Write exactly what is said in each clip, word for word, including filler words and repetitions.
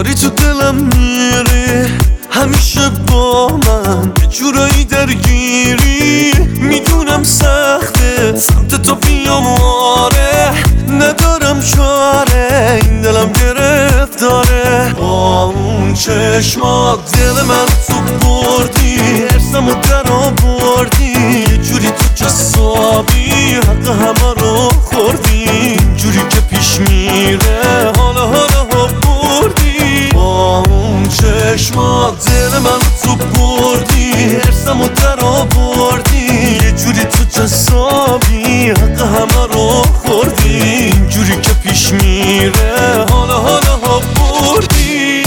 داری تو دلم میری همیشه با من یه جورایی درگیری. میدونم سخته سمت تو بیام آره، ندارم چاره این دلم گرفتاره. با اون چشمات دل من تو بردی، ارسمو در آوردی، یه جوری تو جسابی حق همه رو خوردی. جوری که پیش میره حالا حالا بردی. با اون چشمات دل من تو بردی، ارسمو در آوردی، یه جوری تو جسابی حق همه رو خوردی. جوری که پیش میره حالا حالا بردی.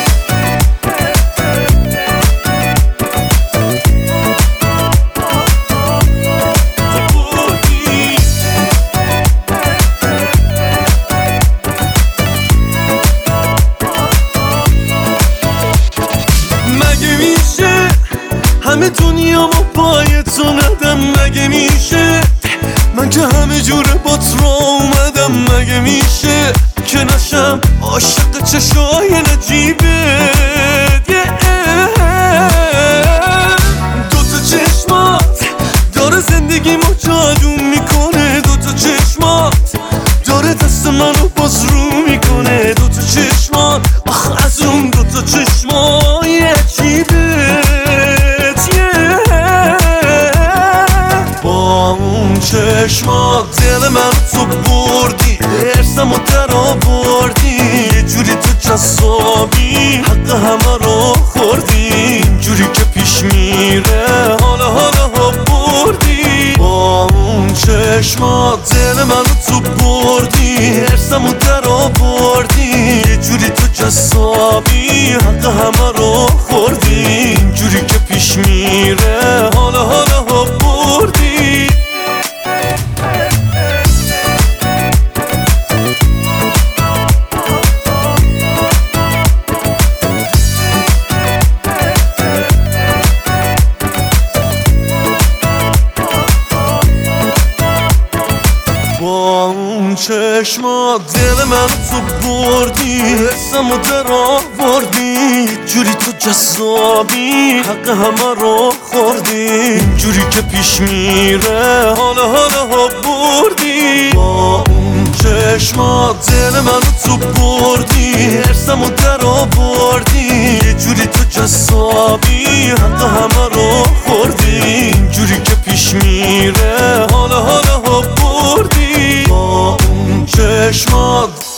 همه دنیا ما پای تو ندم، مگه میشه من که همه جوره با تو اومدم. مگه میشه که نشم عاشق چشای نجیبت. دوتا چشمات داره زندگیمو جادو میکنه، دوتا چشمات داره دست منو باز رو میکنه. دوتا چشمات آخ از اون دوتا چشمای عجیبه. چشمات دل من تو بردی، ارسمو در آوردی، یه جوری تو جسابی حق همه رو خوردی. جوری که پیش میره حالا حالا بردی. با اون چشمات دل من تو بردی، ارسمو در آوردی، یه جوری تو جسابی حق همه رو خوردی. جوری که پیش میره حالا حالا بردی. با اون چشمات دل من تو بردی، حسمو در آوردی، جوری تو جسابی حق همه رو خوردی. جوری که پیش میره حالا حالا بردی. با اون چشمات دل من تو بردی، حسمو در آوردی، یه جوری تو جسابی حق همه رو خوردی. جوری که پیش میره حالا حالا بردی. با اون چشمات